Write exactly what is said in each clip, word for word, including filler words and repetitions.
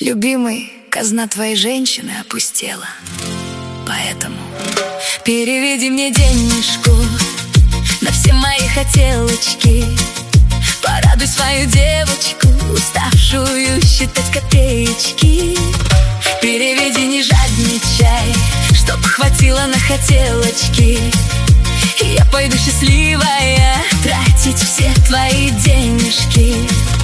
Любимый, казна твоей женщины опустела, поэтому переведи мне денежку на все мои хотелочки. Порадуй свою девочку, уставшую считать копеечки. Переведи, не жадничай, чтоб хватило на хотелочки. И я пойду счастливая тратить все твои денежки.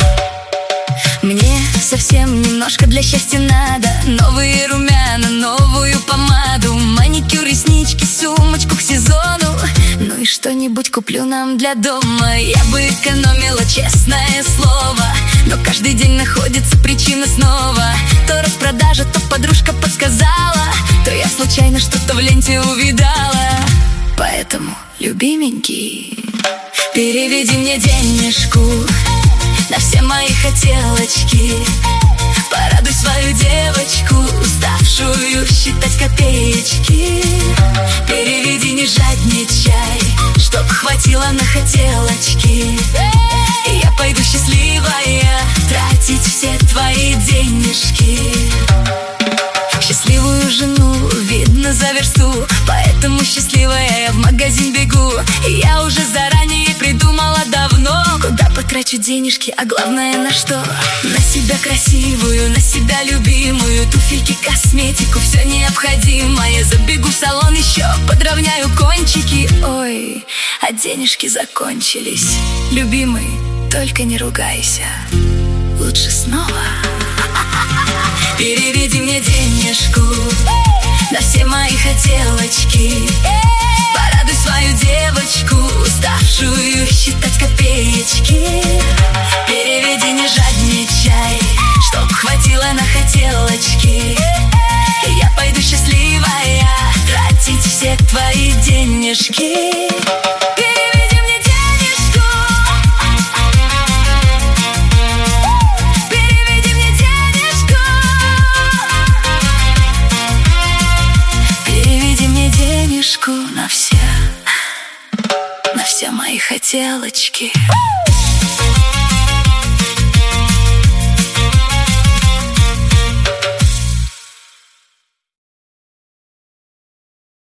Мне совсем немножко для счастья надо: новые румяна, новую помаду, маникюр, реснички, сумочку к сезону. Ну и что-нибудь куплю нам для дома. Я бы экономила, честное слово, но каждый день находится причина снова. То распродажа, то подружка подсказала, то я случайно что-то в ленте увидала. Поэтому, любименький, переведи мне денежку на все мои хотелочки. Порадуй свою девочку, уставшую считать копеечки. Переведи, не жадничай, чтоб хватило на хотелочки. И я пойду счастливая тратить все твои денежки. Счастливую жену видно за версту, поэтому счастливая я в магазин бегу. И я уже заранее придумала давно, куда потрачу денежки, а главное на что. На себя красивую, на себя любимую, туфельки, косметику, все необходимое. Забегу в салон еще, подровняю кончики. Ой, а денежки закончились. Любимый, только не ругайся, лучше снова. Переведи мне денежку на все мои хотелочки. Порадуй свою девочку, уставшую считать копеечки. Переведи, не жадничай, чтоб хватило на хотелочки. И я пойду счастливая тратить все твои денежки. На все, на все мои хотелочки.